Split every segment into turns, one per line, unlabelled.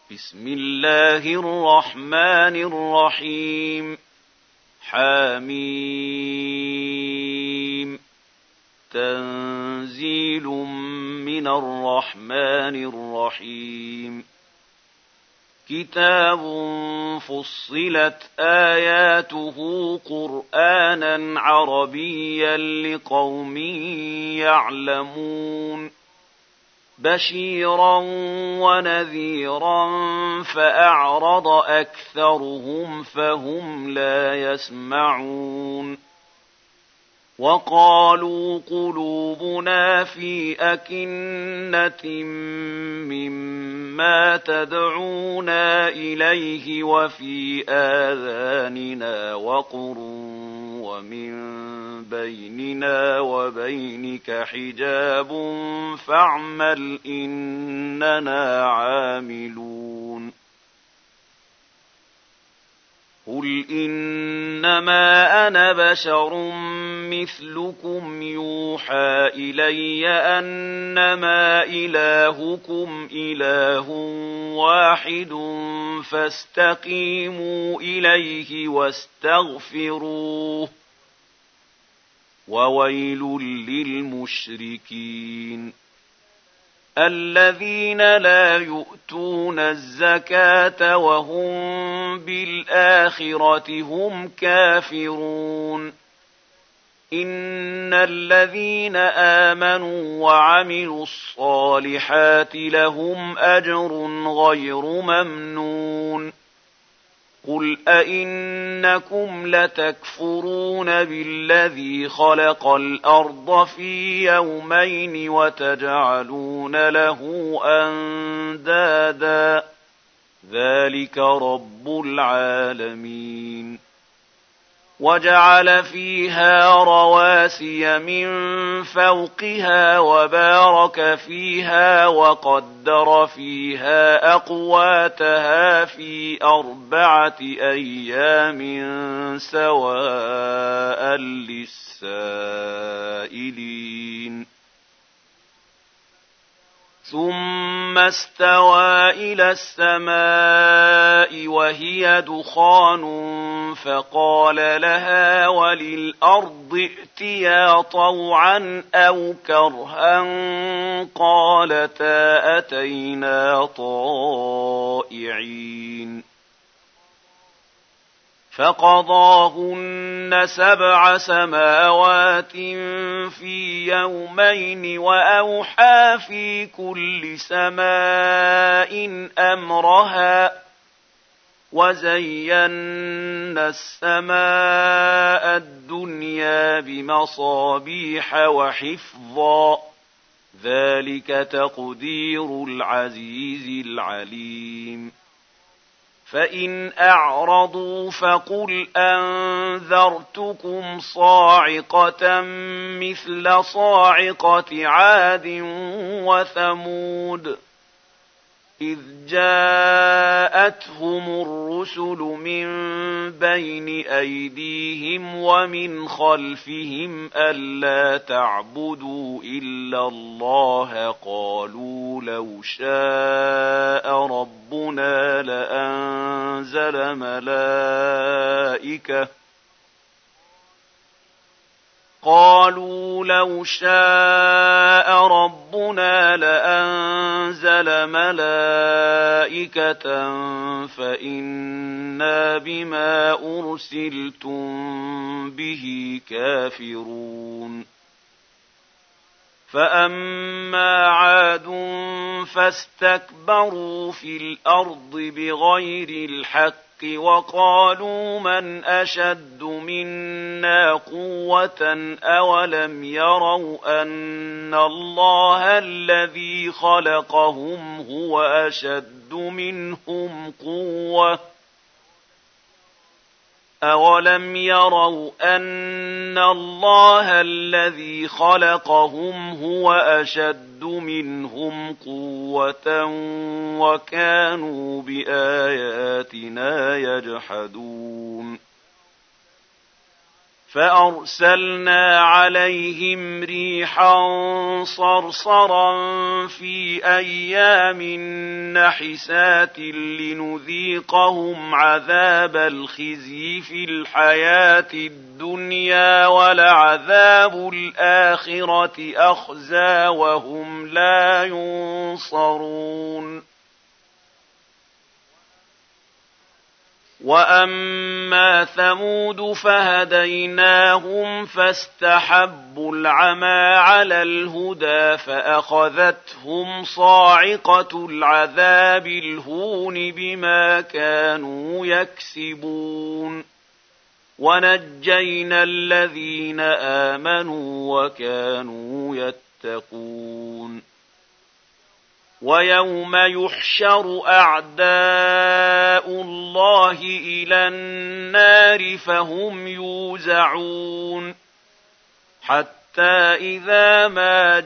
بسم الله الرحمن الرحيم حميم تنزيل من الرحمن الرحيم كتاب فصلت آياته قرآنا عربيا لقوم يعلمون بشيرا ونذيرا فأعرض أكثرهم فهم لا يسمعون وقالوا قلوبنا في أكنة مما تدعونا إليه وفي آذاننا وقر ومن بيننا وبينك حجاب فاعمل إننا عاملون قل إنما أنا بشر مثلكم يوحى إلي أنما إلهكم إله واحد فاستقيموا إليه واستغفروه وويل للمشركين الذين لا يؤتون الزكاة وهم بالآخرة هم كافرون إن الذين آمنوا وعملوا الصالحات لهم أجر غير ممنون قل أئنكم لتكفرون بالذي خلق الأرض في يومين وتجعلون له أندادا ذلك رب العالمين وجعل فيها رواسي من فوقها وبارك فيها وقدر فيها أقواتها في 4 أيام سواء للسائلين ثم استوى إلى السماء وهي دخان فقال لها وللأرض ائتيا طوعا أو كرها قالتا أتينا طائعين فقضاهن 7 سماوات في يومين وأوحى في كل سماء أمرها وزينا السماء الدنيا بمصابيح وحفظا ذلك تقدير العزيز العليم فإن أعرضوا فقل أنذرتكم صاعقة مثل صاعقة عاد وثمود إذ جاءتهم الرسل من بين أيديهم ومن خلفهم ألا تعبدوا إلا الله قالوا لو شاء ربنا لأنزل ملائكة فإنا بما أرسلتم به كافرون فأما عاد فاستكبروا في الأرض بغير الحق وقالوا من أشد منا قوة أولم يروا أن الله الذي خلقهم هو أشد منهم قوة أولم يروا أن الله الذي خلقهم هو أشد منهم قوة وكانوا بآياتنا يجحدون فأرسلنا عليهم ريحا صرصرا في أيام نحسات لنذيقهم عذاب الخزي في الحياة الدنيا ولعذاب الآخرة أخزى وهم لا ينصرون. وأما ثمود فهديناهم فاستحبوا العمى على الهدى فأخذتهم صاعقة العذاب الهون بما كانوا يكسبون. ونجينا الذين آمنوا وكانوا يتقون. ويوم يحشر أعداء الله إلى النار فهم يوزعون حتى إذا ما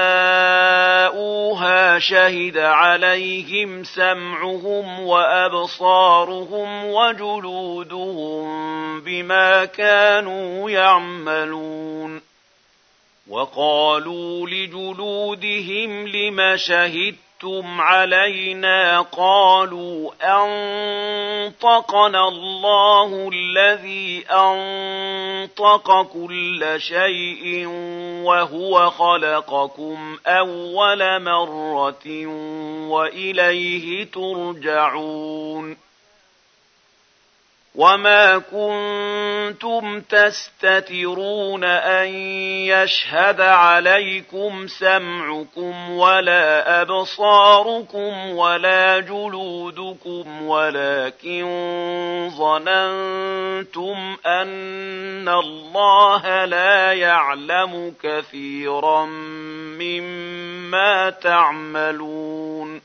جاءوها شهد عليهم سمعهم وأبصارهم وجلودهم بما كانوا يعملون. وقالوا لجلودهم لم شهدتم علينا قالوا أنطقنا الله الذي أنطق كل شيء وهو خلقكم أول مرة وإليه ترجعون. وما كنتم تستترون أن يشهد عليكم سمعكم ولا أبصاركم ولا جلودكم ولكن ظننتم أن الله لا يعلم كثيرا مما تعملون.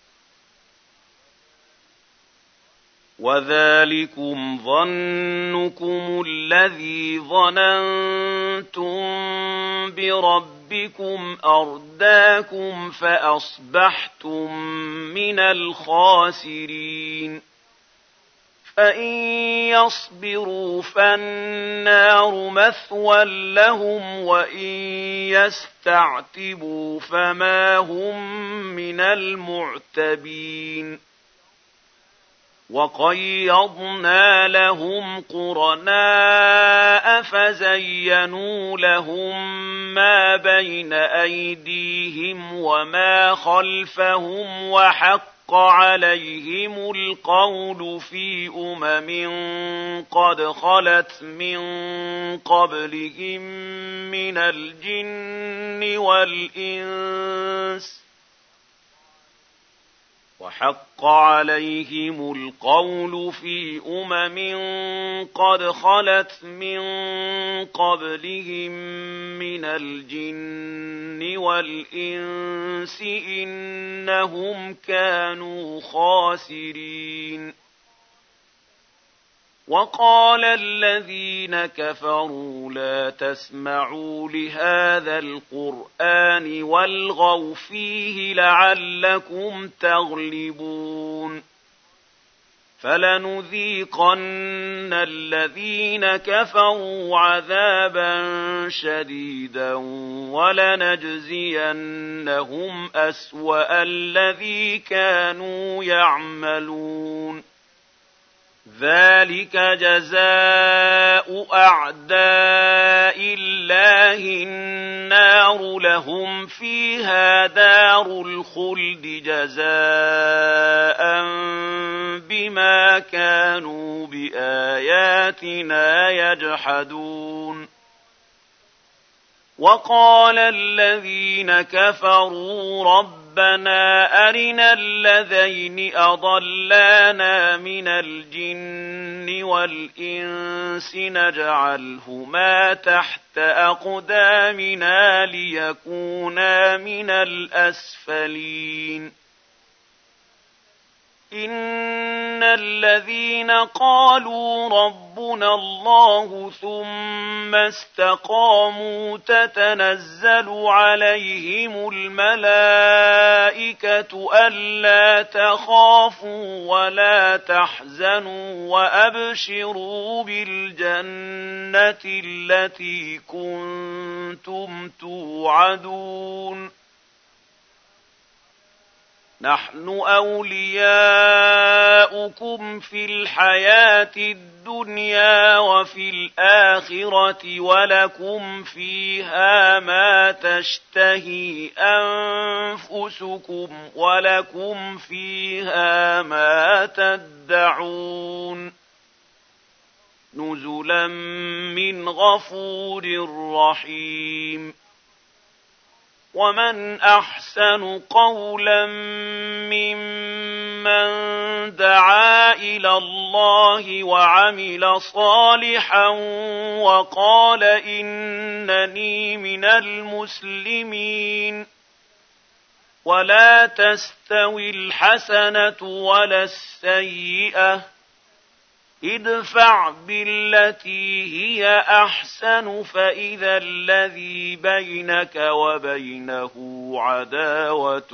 وذلكم ظنكم الذي ظننتم بربكم أرداكم فأصبحتم من الخاسرين. فإن يصبروا فالنار مثوى لهم وإن يستعتبوا فما هم من المعتبين. وقيضنا لهم قرناء فزينوا لهم ما بين أيديهم وما خلفهم وحق عليهم القول في قد خلت من قبلهم من الجن والإنس وحق عليهم القول في قد خلت من قبلهم من الجن والإنس إنهم كانوا خاسرين. وقال الذين كفروا لا تسمعوا لهذا القرآن والغوا فيه لعلكم تغلبون. فلنذيقن الذين كفروا عذابا شديدا ولنجزينهم أسوأ الذي كانوا يعملون. ذلك جزاء أعداء الله النار لهم فيها دار الخلد جزاء بما كانوا بآياتنا يجحدون. وقال الذين كفروا ربنا أرنا الذين أضلانا من الجن والإنس نجعلهما تحت أقدامنا ليكونا من الأسفلين. إن الذين قالوا ربنا الله ثم استقاموا تتنزل عليهم الملائكة ألا تخافوا ولا تحزنوا وأبشروا بالجنة التي كنتم توعدون نحن أولياؤكم في الحياة الدنيا وفي الآخرة ولكم فيها ما تشتهي أنفسكم ولكم فيها ما تدعون نزلا من غفور رحيم ومن أحسن قولا ممن دعا إلى الله وعمل صالحا وقال إنني من المسلمين ولا تستوي الحسنة ولا السيئة ادفع بالتي هي أحسن فإذا الذي بينك وبينه عداوة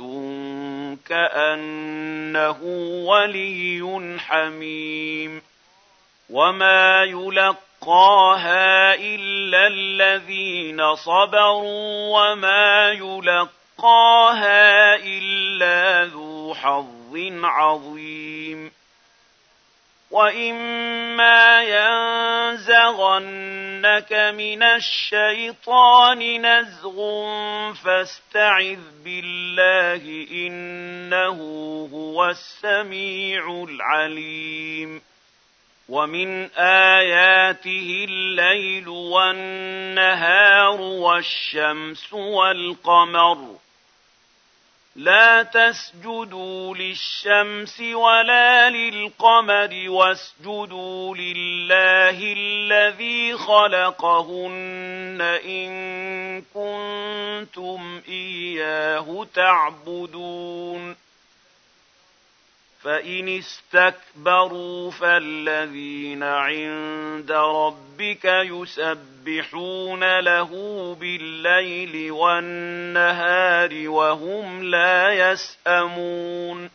كأنه ولي حميم وما يلقاها إلا الذين صبروا وما يلقاها إلا ذو حظ عظيم وإما ينزغنك من الشيطان نزغ فاستعذ بالله إنه هو السميع العليم ومن آياته الليل والنهار والشمس والقمر لا تسجدوا للشمس ولا للقمر واسجدوا لله الذي خلقهن إن كنتم إياه تعبدون فإن استكبروا فالذين عند ربك يسبحون له بالليل والنهار وهم لا يسأمون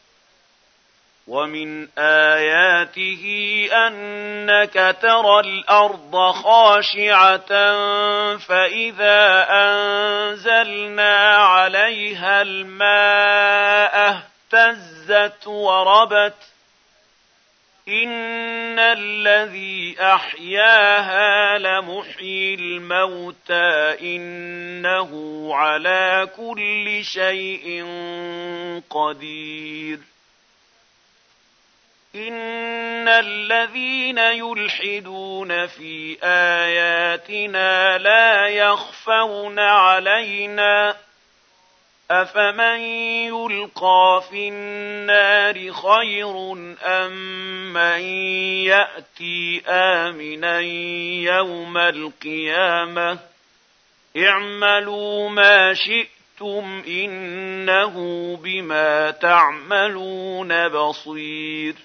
ومن آياته أنك ترى الأرض خاشعة فإذا أنزلنا عليها الماء اهتزت وربت إن الذي أحياها لمحيي الموتى إنه على كل شيء قدير إن الذين يلحدون في آياتنا لا يخفون علينا أفمن يلقى في النار خير أم من يأتي آمنا يوم القيامة اعملوا ما شئتم إنه بما تعملون بصير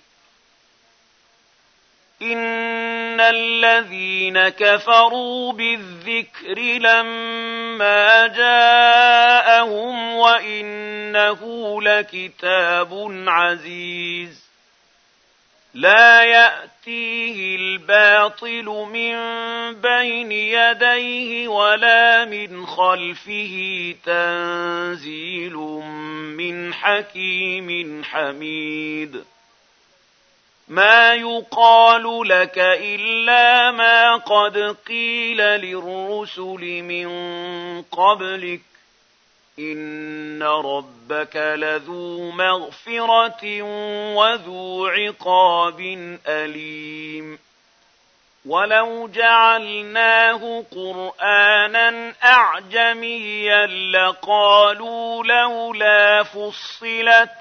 إن الذين كفروا بالذكر لما جاءهم وإنه لكتاب عزيز لا يأتيه الباطل من بين يديه ولا من خلفه تنزيل من حكيم حميد ما يقال لك إلا ما قد قيل للرسل من قبلك إن ربك لذو مغفرة وذو عقاب أليم ولو جعلناه قرآنا أعجميا لقالوا لولا فصلت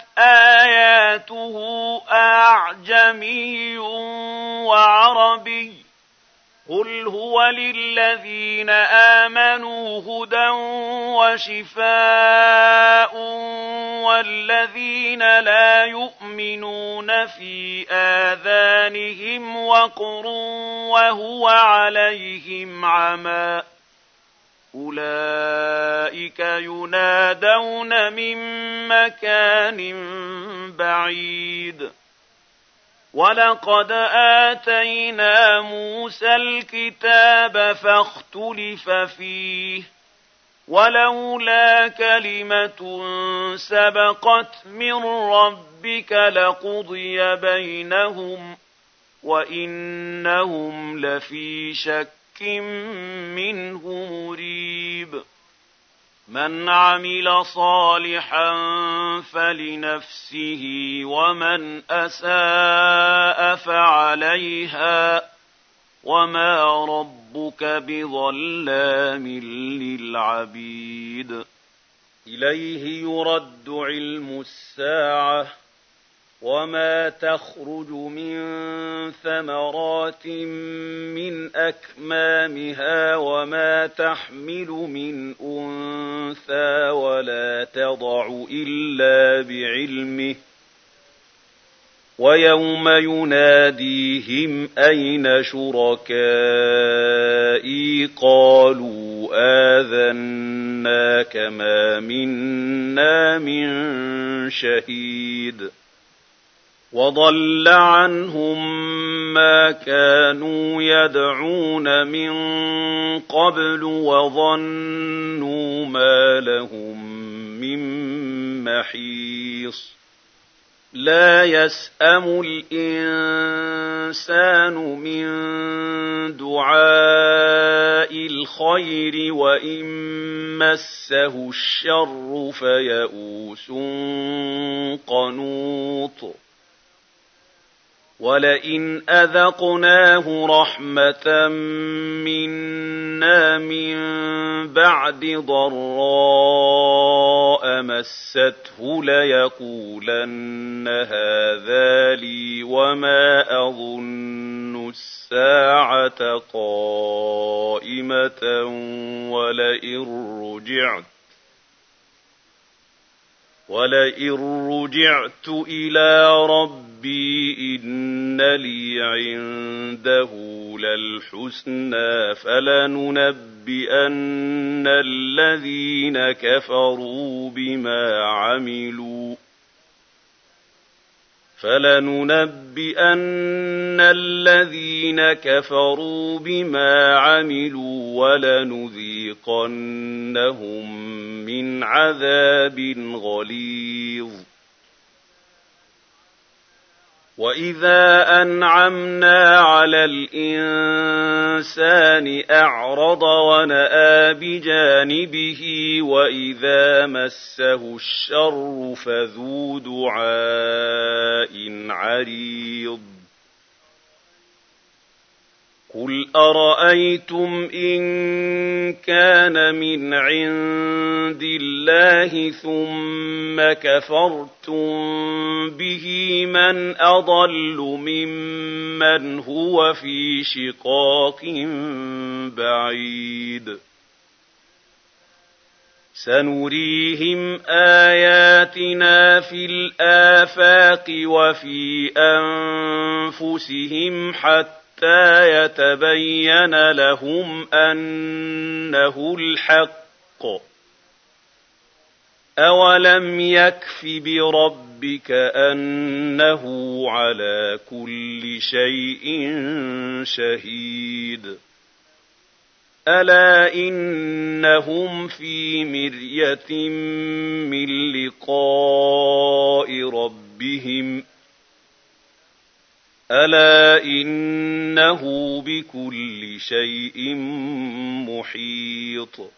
آياته أعجمي وعربي قل هو للذين آمنوا هدى وشفاء والذين لا يؤمنون في آذانهم وقر وهو عليهم عمى أولئك ينادون من مكان بعيد ولقد آتينا موسى الكتاب فاختلف فيه ولولا كلمة سبقت من ربك لقضي بينهم وإنهم لفي شك منه مريب من عمل صالحا فلنفسه ومن أساء فعليها وما ربك بظلام للعبيد إليه يرد علم الساعة وما تخرج من ثمرات من أكمامها وما تحمل من أنثى ولا تضع إلا بعلمه ويوم يناديهم أين شركائي قالوا آذناك ما منا من شهيد وضل عنهم ما كانوا يدعون من قبل وظنوا ما لهم من محيص لا يسأم الإنسان من دعاء الخير وإن مسه الشر فيئوس قنوط ولئن أذقناه رحمة منا من بعد ضراء مسته ليقولن هذا لي وما أظن الساعة قائمة ولئن رجعت إلى ربي إن لي عنده للحسنى فلننبئن الذين كفروا بما عملوا ولنذيقنهم من عذاب غليظ وإذا أنعمنا على الإنسان أعرض ونأى بجانبه وإذا مسه الشر فذو دعاء عريض قل أرأيتم إن كان من عند الله ثم كفرتم به من أضل ممن هو في شقاق بعيد سنريهم آياتنا في الآفاق وفي أنفسهم حتى يتبين لهم أنه الحق أولم يكف بربك أنه على كل شيء شهيد ألا إنهم في مرية من لقاء ربهم ألا إنه بكل شيء محيط